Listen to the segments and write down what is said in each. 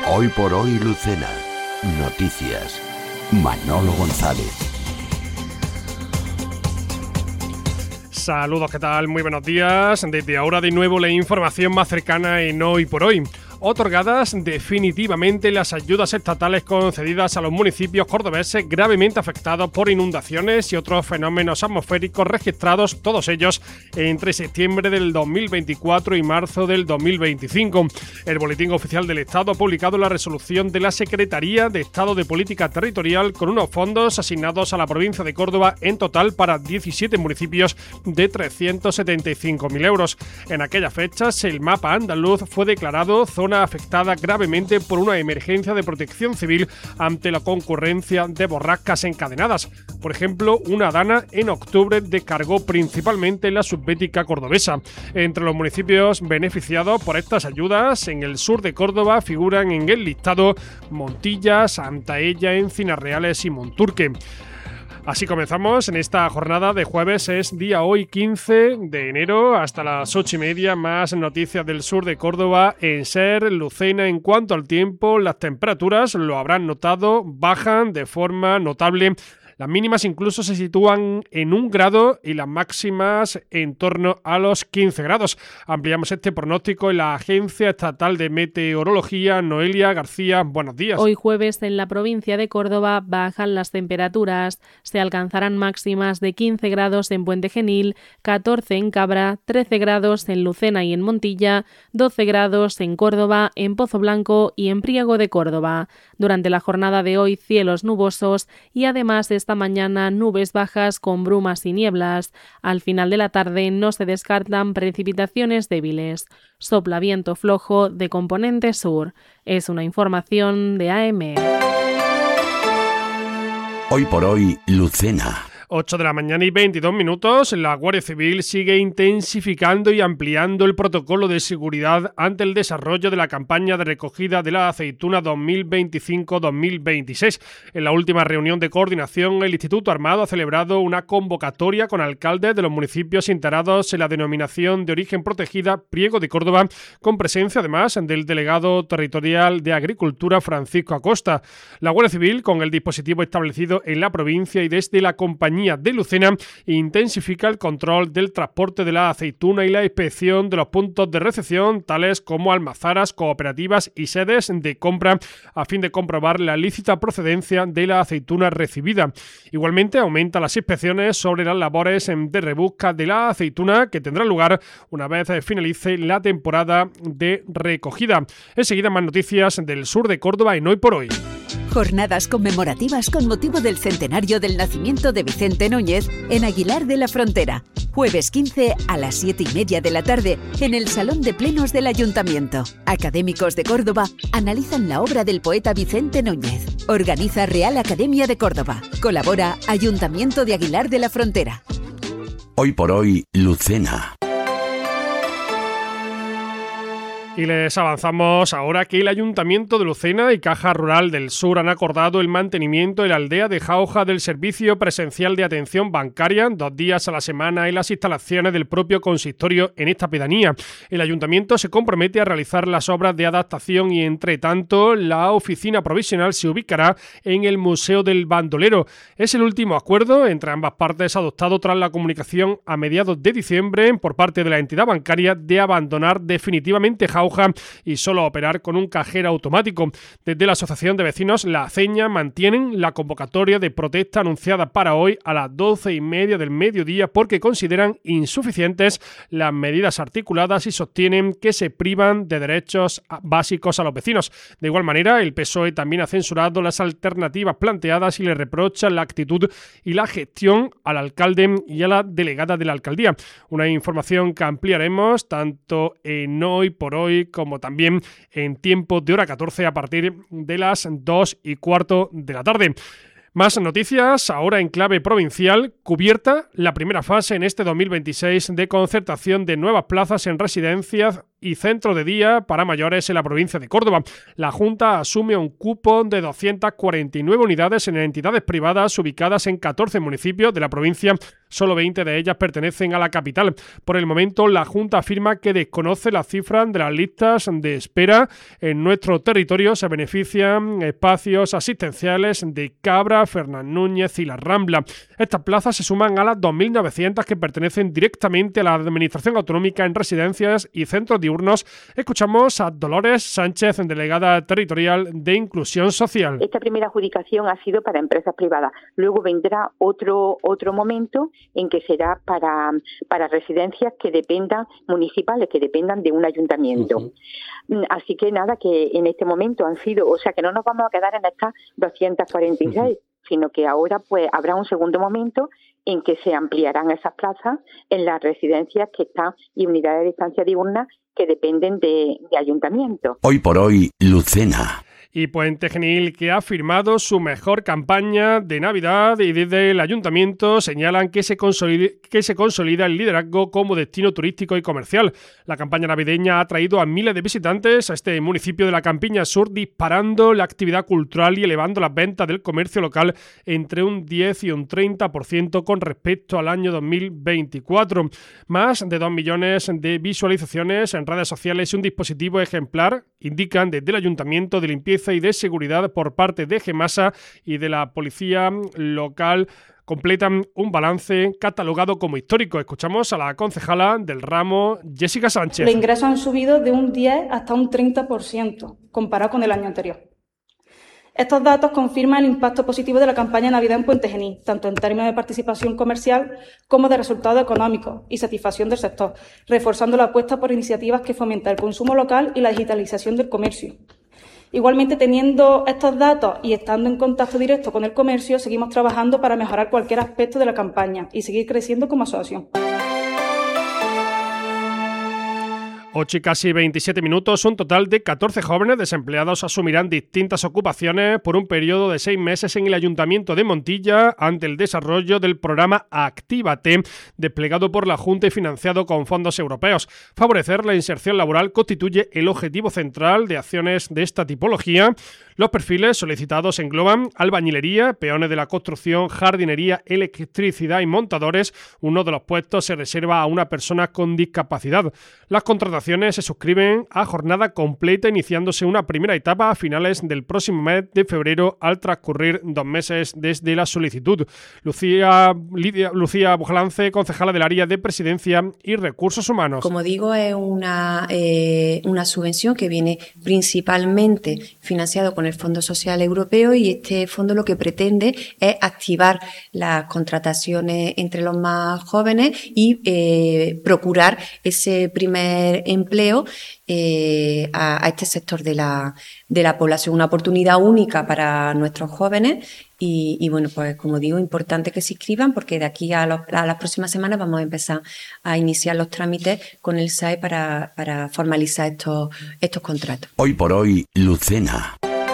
Hoy por hoy, Lucena. Noticias. Manolo González. Saludos, ¿qué tal? Muy buenos días. Desde ahora de nuevo la información más cercana en Hoy por Hoy. Otorgadas definitivamente las ayudas estatales concedidas a los municipios cordobeses gravemente afectados por inundaciones y otros fenómenos atmosféricos registrados, todos ellos entre septiembre del 2024 y marzo del 2025. El Boletín Oficial del Estado ha publicado la resolución de la Secretaría de Estado de Política Territorial con unos fondos asignados a la provincia de Córdoba en total para 17 municipios de 375.000 euros. En aquellas fechas, el mapa andaluz fue declarado zona afectada gravemente por una emergencia de protección civil ante la concurrencia de borrascas encadenadas. Por ejemplo, una dana en octubre descargó principalmente la subbética cordobesa. Entre los municipios beneficiados por estas ayudas, en el sur de Córdoba figuran en el listado Montilla, Santaella, Encinas Reales y Monturque. Así comenzamos en esta jornada de jueves, es día hoy 15 de enero, hasta las 8:30, más noticias del sur de Córdoba en SER, Lucena. En cuanto al tiempo, las temperaturas, lo habrán notado, bajan de forma notable. Las mínimas incluso se sitúan en 1 grado y las máximas en torno a los 15 grados. Ampliamos este pronóstico en la Agencia Estatal de Meteorología. Noelia García, buenos días. Hoy jueves en la provincia de Córdoba bajan las temperaturas. Se alcanzarán máximas de 15 grados en Puente Genil, 14 en Cabra, 13 grados en Lucena y en Montilla, 12 grados en Córdoba, en Pozo Blanco y en Priego de Córdoba. Durante la jornada de hoy, cielos nubosos y además esta mañana nubes bajas con brumas y nieblas. Al final de la tarde no se descartan precipitaciones débiles. Sopla viento flojo de componente sur. Es una información de AM. Hoy por hoy, Lucena. 8 de la mañana y 22 minutos, la Guardia Civil sigue intensificando y ampliando el protocolo de seguridad ante el desarrollo de la campaña de recogida de la aceituna 2025-2026. En la última reunión de coordinación, el Instituto Armado ha celebrado una convocatoria con alcaldes de los municipios integrados en la denominación de origen protegida Priego de Córdoba, con presencia además del delegado territorial de Agricultura, Francisco Acosta. La Guardia Civil, con el dispositivo establecido en la provincia y desde la compañía de Lucena, intensifica el control del transporte de la aceituna y la inspección de los puntos de recepción, tales como almazaras, cooperativas y sedes de compra, a fin de comprobar la lícita procedencia de la aceituna recibida. Igualmente, aumenta las inspecciones sobre las labores de rebusca de la aceituna, que tendrán lugar una vez finalice la temporada de recogida. Enseguida, más noticias del sur de Córdoba en Hoy por Hoy. Jornadas conmemorativas con motivo del centenario del nacimiento de Vicente Núñez en Aguilar de la Frontera. Jueves 15 a las 7:30 de la tarde en el Salón de Plenos del Ayuntamiento. Académicos de Córdoba analizan la obra del poeta Vicente Núñez. Organiza Real Academia de Córdoba. Colabora Ayuntamiento de Aguilar de la Frontera. Hoy por hoy, Lucena. Y les avanzamos ahora que el Ayuntamiento de Lucena y Caja Rural del Sur han acordado el mantenimiento en la aldea de Jauja del servicio presencial de atención bancaria 2 días a la semana en las instalaciones del propio consistorio en esta pedanía. El Ayuntamiento se compromete a realizar las obras de adaptación y, entre tanto, la oficina provisional se ubicará en el Museo del Bandolero. Es el último acuerdo entre ambas partes adoptado tras la comunicación a mediados de diciembre por parte de la entidad bancaria de abandonar definitivamente Jauja y solo operar con un cajero automático. Desde la Asociación de Vecinos La Aceña mantienen la convocatoria de protesta anunciada para hoy a las 12:30 del mediodía porque consideran insuficientes las medidas articuladas y sostienen que se privan de derechos básicos a los vecinos. De igual manera, el PSOE también ha censurado las alternativas planteadas y le reprocha la actitud y la gestión al alcalde y a la delegada de la alcaldía. Una información que ampliaremos tanto en Hoy por Hoy como también en Tiempo de Hora 14 a partir de las 2:15 de la tarde. Más noticias, ahora en clave provincial, cubierta la primera fase en este 2026 de concertación de nuevas plazas en residencias y centros de día para mayores en la provincia de Córdoba. La Junta asume un cupo de 249 unidades en entidades privadas ubicadas en 14 municipios de la provincia. Solo 20 de ellas pertenecen a la capital. Por el momento, la Junta afirma que desconoce las cifras de las listas de espera. En nuestro territorio se benefician espacios asistenciales de Cabra, Fernán Núñez y La Rambla. Estas plazas se suman a las 2.900 que pertenecen directamente a la Administración Autonómica en residencias y centros diurnos. Escuchamos a Dolores Sánchez, delegada territorial de Inclusión Social. Esta primera adjudicación ha sido para empresas privadas. Luego vendrá otro momento en que será para residencias que dependan, municipales, que dependan de un ayuntamiento. Uh-huh. Así que nada, que en este momento han sido, o sea que no nos vamos a quedar en estas 246, uh-huh. sino que ahora pues habrá un segundo momento en que se ampliarán esas plazas en las residencias que están y unidades de estancia diurna que dependen de ayuntamientos. Hoy por hoy, Lucena. Y Puente Genil, que ha firmado su mejor campaña de Navidad, y desde el Ayuntamiento señalan que se consolida el liderazgo como destino turístico y comercial. La campaña navideña ha atraído a miles de visitantes a este municipio de la Campiña Sur, disparando la actividad cultural y elevando las ventas del comercio local entre un 10 y un 30% con respecto al año 2024. Más de 2 millones de visualizaciones en redes sociales y un dispositivo ejemplar, indican desde el Ayuntamiento, de limpieza y de seguridad por parte de Gemasa y de la policía local. Completan un balance catalogado como histórico. Escuchamos a la concejala del ramo, Jessica Sánchez. Los ingresos han subido de un 10 hasta un 30% comparado con el año anterior. Estos datos confirman el impacto positivo de la campaña Navidad en Puente Genil, tanto en términos de participación comercial como de resultados económicos y satisfacción del sector, reforzando la apuesta por iniciativas que fomentan el consumo local y la digitalización del comercio. Igualmente, teniendo estos datos y estando en contacto directo con el comercio, seguimos trabajando para mejorar cualquier aspecto de la campaña y seguir creciendo como asociación. 8 y casi 27 minutos, un total de 14 jóvenes desempleados asumirán distintas ocupaciones por un periodo de 6 meses en el Ayuntamiento de Montilla ante el desarrollo del programa Actívate, desplegado por la Junta y financiado con fondos europeos. Favorecer la inserción laboral constituye el objetivo central de acciones de esta tipología. Los perfiles solicitados engloban albañilería, peones de la construcción, jardinería, electricidad y montadores. Uno de los puestos se reserva a una persona con discapacidad. Las contrataciones se suscriben a jornada completa, iniciándose una primera etapa a finales del próximo mes de febrero al transcurrir 2 meses desde la solicitud. Lucía Bujalance, concejala del área de Presidencia y Recursos Humanos. Como digo, es una subvención que viene principalmente financiado con el Fondo Social Europeo, y este fondo lo que pretende es activar las contrataciones entre los más jóvenes y procurar ese primer empleo a este sector de la población. Una oportunidad única para nuestros jóvenes y bueno, pues como digo, importante que se inscriban, porque de aquí a las próximas semanas vamos a empezar a iniciar los trámites con el SAE para formalizar estos contratos. Hoy por hoy, Lucena.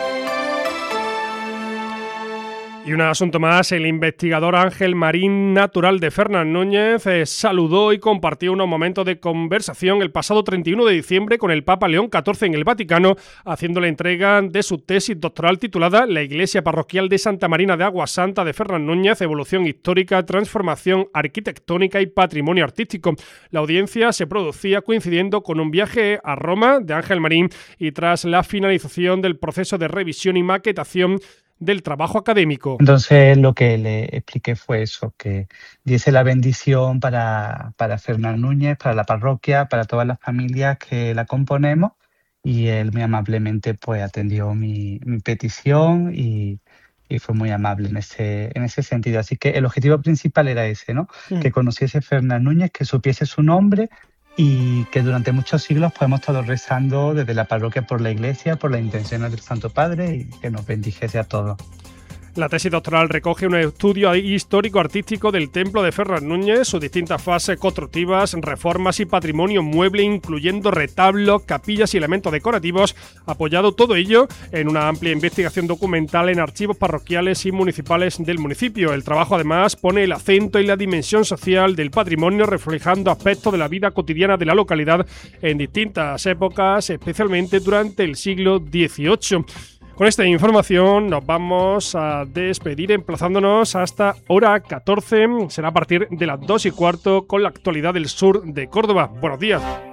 Y un asunto más, el investigador Ángel Marín, natural de Fernán Núñez, saludó y compartió unos momentos de conversación el pasado 31 de diciembre con el Papa León XIV en el Vaticano, haciendo la entrega de su tesis doctoral titulada La Iglesia Parroquial de Santa Marina de Agua Santa de Fernán Núñez, evolución histórica, transformación arquitectónica y patrimonio artístico. La audiencia se producía coincidiendo con un viaje a Roma de Ángel Marín y tras la finalización del proceso de revisión y maquetación del trabajo académico. Entonces lo que le expliqué fue eso, que diese la bendición para Fernán Núñez, para la parroquia, para todas las familias que la componemos, y él muy amablemente pues atendió mi petición y fue muy amable en ese sentido. Así que el objetivo principal era ese, ¿no? Que conociese Fernán Núñez, que supiese su nombre, y que durante muchos siglos pues, hemos estado rezando desde la parroquia por la Iglesia, por las intenciones del Santo Padre, y que nos bendijese a todos. La tesis doctoral recoge un estudio histórico-artístico del templo de Ferran Núñez, sus distintas fases constructivas, reformas y patrimonio mueble, incluyendo retablos, capillas y elementos decorativos, apoyado todo ello en una amplia investigación documental en archivos parroquiales y municipales del municipio. El trabajo, además, pone el acento en la dimensión social del patrimonio, reflejando aspectos de la vida cotidiana de la localidad en distintas épocas, especialmente durante el siglo XVIII. Con esta información nos vamos a despedir emplazándonos hasta hora 14. Será a partir de las 2:15 con la actualidad del sur de Córdoba. Buenos días.